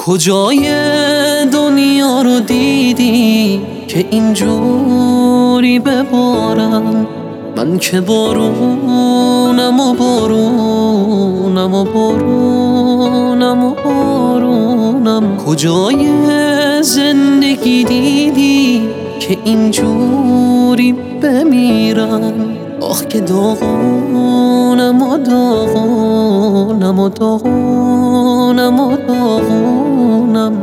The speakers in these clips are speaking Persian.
کجای دنیا رو دیدی که اینجوری ببارم؟ من که بارونم و بارونم و بارونم و بارونم. کجای زندگی دیدی که اینجوری بمیرم؟ آخ که داغونم و داغونم و داغونم و داغونم.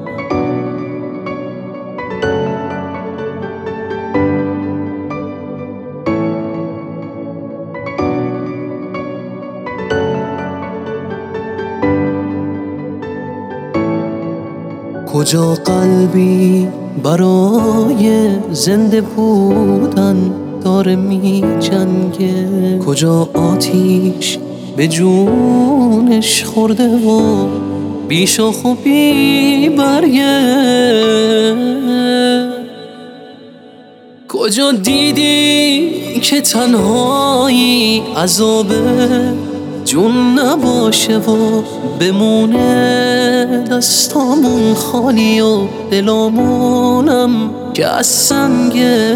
کجا قلبی برای زنده بودن داره می جنگه؟ کجا آتیش به جونش خورده و بی شاخ و بی برگه؟ کجا دیدی که تنهایی عذابه جون نباشه و بمونه دستامون خالی و دلامونم که از سنگه؟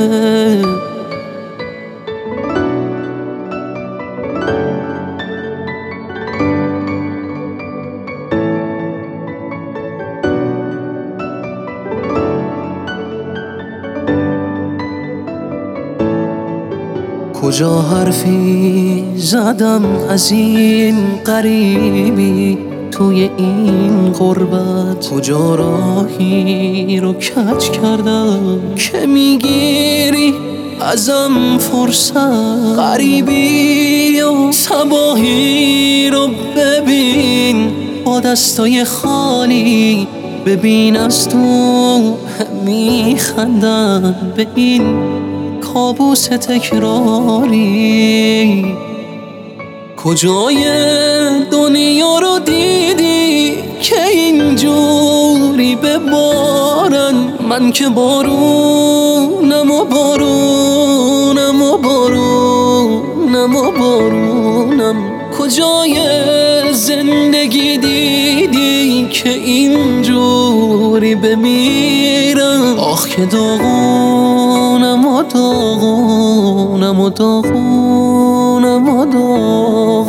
کجا حرفی زدم از این غریبی توی این غربت؟ کجا راهی رو کج کردم که میگیری ازم فرصت؟ غریبی و تباهی رو ببین با دستای خالی، ببین از تو میخندن به این کابوس تکراری. کجای دنیا رو دیدی که اینجوری ببارن؟ من که بارونم و بارونم و بارونم و بارونم. کجای زندگی دیدی که اینجوری بمیرم؟ آخ که داغونم و داغونم و داغونم و داغونم.